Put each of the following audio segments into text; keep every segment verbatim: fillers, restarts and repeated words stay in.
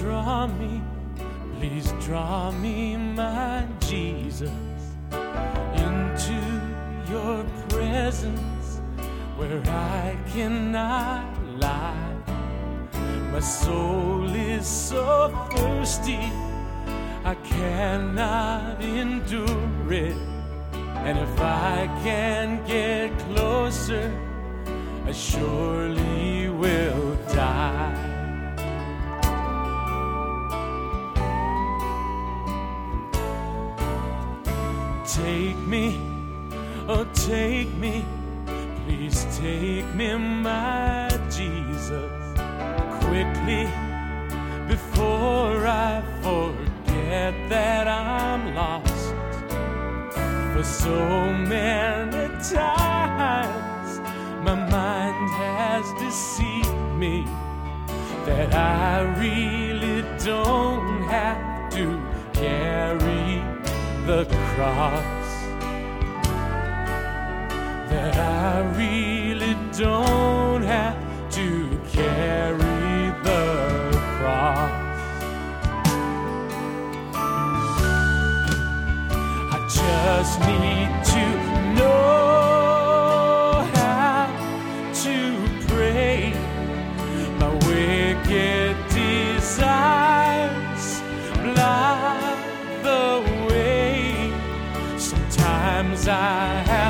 draw me, please draw me, my Jesus, into your presence where I cannot lie. My soul is so thirsty, I cannot endure it. And if I can get closer, I surely will die. Take me, oh take me, please take me, my Jesus, quickly before I forget that I'm lost. For so many times my mind has deceived me that I really don't have to carry the cross, that I really don't have to carry the cross. I just need to know how to pray. My wicked desires block the way. Sometimes I have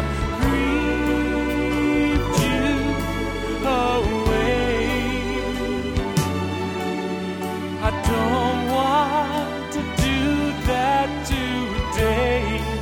grieved you away. I don't want to do that today.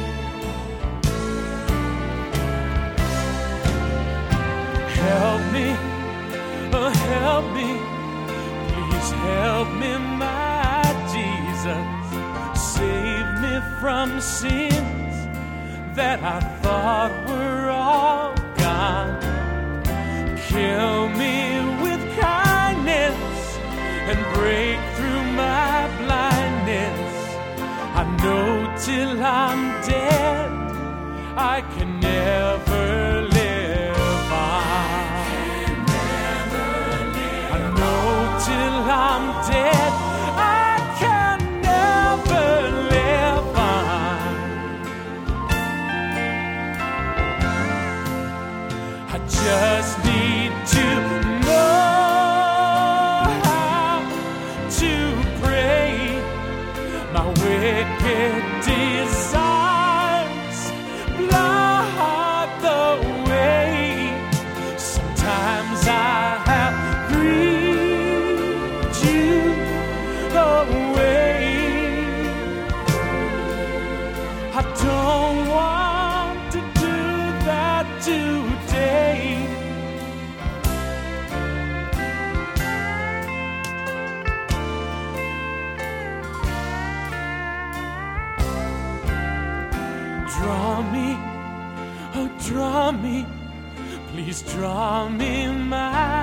Help me, oh help me, please help me, my Jesus. Save me from sins that I thought were all gone. Kill me with kindness and break through my blindness. I know till I'm dead I can never live on. I know till I'm dead I can never live on. I just need to know how to pray. My wicked desires block the way. Sometimes I have grieved you away. I don't want to do that today. Draw me, oh draw me, please draw me, my